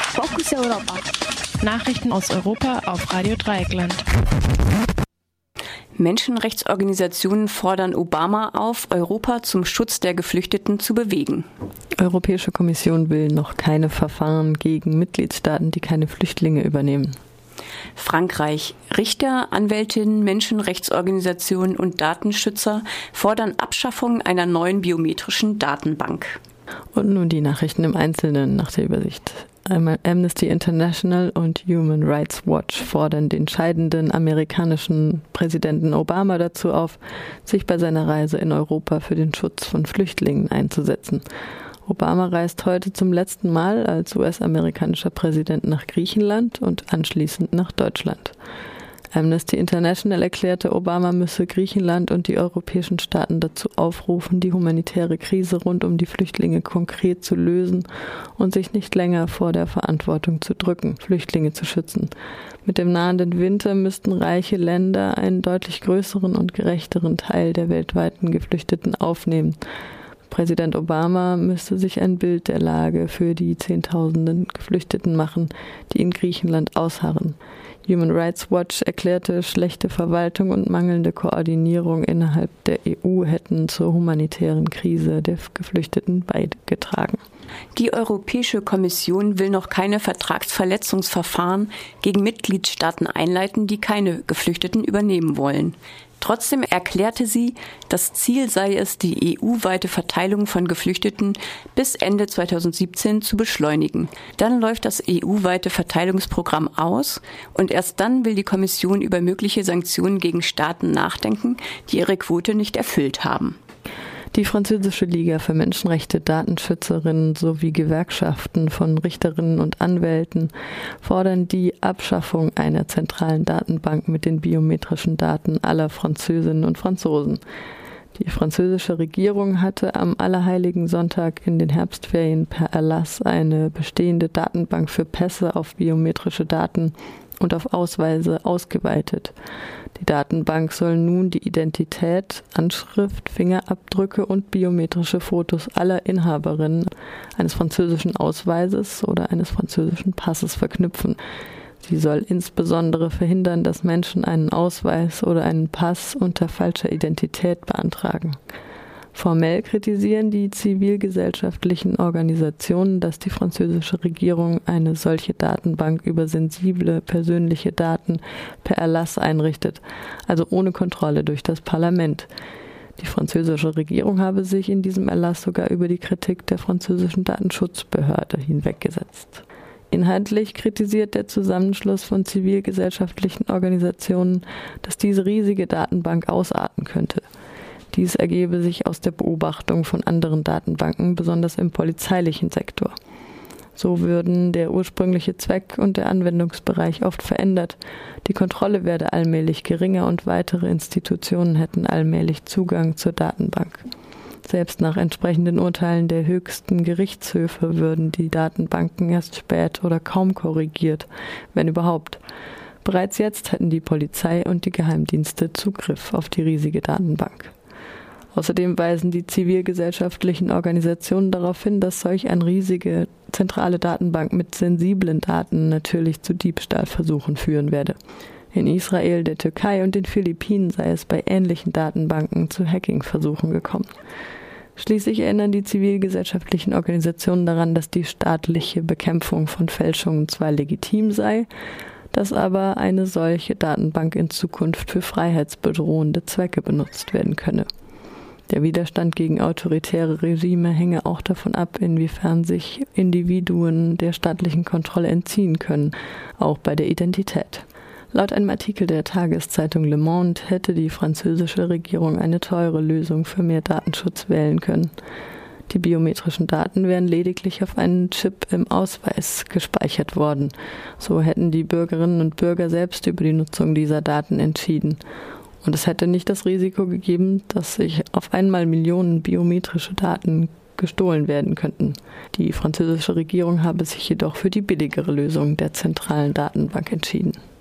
Fokus Europa. Nachrichten aus Europa auf Radio Dreieckland. Menschenrechtsorganisationen fordern Obama auf, Europa zum Schutz der Geflüchteten zu bewegen. Europäische Kommission will noch keine Verfahren gegen Mitgliedstaaten, die keine Flüchtlinge übernehmen. Frankreich. Richter, Anwältinnen, Menschenrechtsorganisationen und Datenschützer fordern Abschaffung einer neuen biometrischen Datenbank. Und nun die Nachrichten im Einzelnen nach der Übersicht. Einmal Amnesty International und Human Rights Watch fordern den scheidenden amerikanischen Präsidenten Obama dazu auf, sich bei seiner Reise in Europa für den Schutz von Flüchtlingen einzusetzen. Obama reist heute zum letzten Mal als US-amerikanischer Präsident nach Griechenland und anschließend nach Deutschland. Amnesty International erklärte, Obama müsse Griechenland und die europäischen Staaten dazu aufrufen, die humanitäre Krise rund um die Flüchtlinge konkret zu lösen und sich nicht länger vor der Verantwortung zu drücken, Flüchtlinge zu schützen. Mit dem nahenden Winter müssten reiche Länder einen deutlich größeren und gerechteren Teil der weltweiten Geflüchteten aufnehmen. Präsident Obama müsste sich ein Bild der Lage für die Zehntausenden Geflüchteten machen, die in Griechenland ausharren. Human Rights Watch erklärte, schlechte Verwaltung und mangelnde Koordinierung innerhalb der EU hätten zur humanitären Krise der Geflüchteten beigetragen. Die Europäische Kommission will noch keine Vertragsverletzungsverfahren gegen Mitgliedstaaten einleiten, die keine Geflüchteten übernehmen wollen. Trotzdem erklärte sie, das Ziel sei es, die EU-weite Verteilung von Geflüchteten bis Ende 2017 zu beschleunigen. Dann läuft das EU-weite Verteilungsprogramm aus und erst dann will die Kommission über mögliche Sanktionen gegen Staaten nachdenken, die ihre Quote nicht erfüllt haben. Die französische Liga für Menschenrechte, Datenschützerinnen sowie Gewerkschaften von Richterinnen und Anwälten fordern die Abschaffung einer zentralen Datenbank mit den biometrischen Daten aller Französinnen und Franzosen. Die französische Regierung hatte am Allerheiligen Sonntag in den Herbstferien per Erlass eine bestehende Datenbank für Pässe auf biometrische Daten und auf Ausweise ausgeweitet. Die Datenbank soll nun die Identität, Anschrift, Fingerabdrücke und biometrische Fotos aller Inhaberinnen eines französischen Ausweises oder eines französischen Passes verknüpfen. Sie soll insbesondere verhindern, dass Menschen einen Ausweis oder einen Pass unter falscher Identität beantragen. Formell kritisieren die zivilgesellschaftlichen Organisationen, dass die französische Regierung eine solche Datenbank über sensible persönliche Daten per Erlass einrichtet, also ohne Kontrolle durch das Parlament. Die französische Regierung habe sich in diesem Erlass sogar über die Kritik der französischen Datenschutzbehörde hinweggesetzt. Inhaltlich kritisiert der Zusammenschluss von zivilgesellschaftlichen Organisationen, dass diese riesige Datenbank ausarten könnte. Dies ergebe sich aus der Beobachtung von anderen Datenbanken, besonders im polizeilichen Sektor. So würden der ursprüngliche Zweck und der Anwendungsbereich oft verändert. Die Kontrolle werde allmählich geringer und weitere Institutionen hätten allmählich Zugang zur Datenbank. Selbst nach entsprechenden Urteilen der höchsten Gerichtshöfe würden die Datenbanken erst spät oder kaum korrigiert, wenn überhaupt. Bereits jetzt hätten die Polizei und die Geheimdienste Zugriff auf die riesige Datenbank. Außerdem weisen die zivilgesellschaftlichen Organisationen darauf hin, dass solch eine riesige zentrale Datenbank mit sensiblen Daten natürlich zu Diebstahlversuchen führen werde. In Israel, der Türkei und den Philippinen sei es bei ähnlichen Datenbanken zu Hacking-Versuchen gekommen. Schließlich erinnern die zivilgesellschaftlichen Organisationen daran, dass die staatliche Bekämpfung von Fälschungen zwar legitim sei, dass aber eine solche Datenbank in Zukunft für freiheitsbedrohende Zwecke benutzt werden könne. Der Widerstand gegen autoritäre Regime hänge auch davon ab, inwiefern sich Individuen der staatlichen Kontrolle entziehen können, auch bei der Identität. Laut einem Artikel der Tageszeitung Le Monde hätte die französische Regierung eine teure Lösung für mehr Datenschutz wählen können. Die biometrischen Daten wären lediglich auf einen Chip im Ausweis gespeichert worden. So hätten die Bürgerinnen und Bürger selbst über die Nutzung dieser Daten entschieden. Und es hätte nicht das Risiko gegeben, dass sich auf einmal Millionen biometrische Daten gestohlen werden könnten. Die französische Regierung habe sich jedoch für die billigere Lösung der zentralen Datenbank entschieden.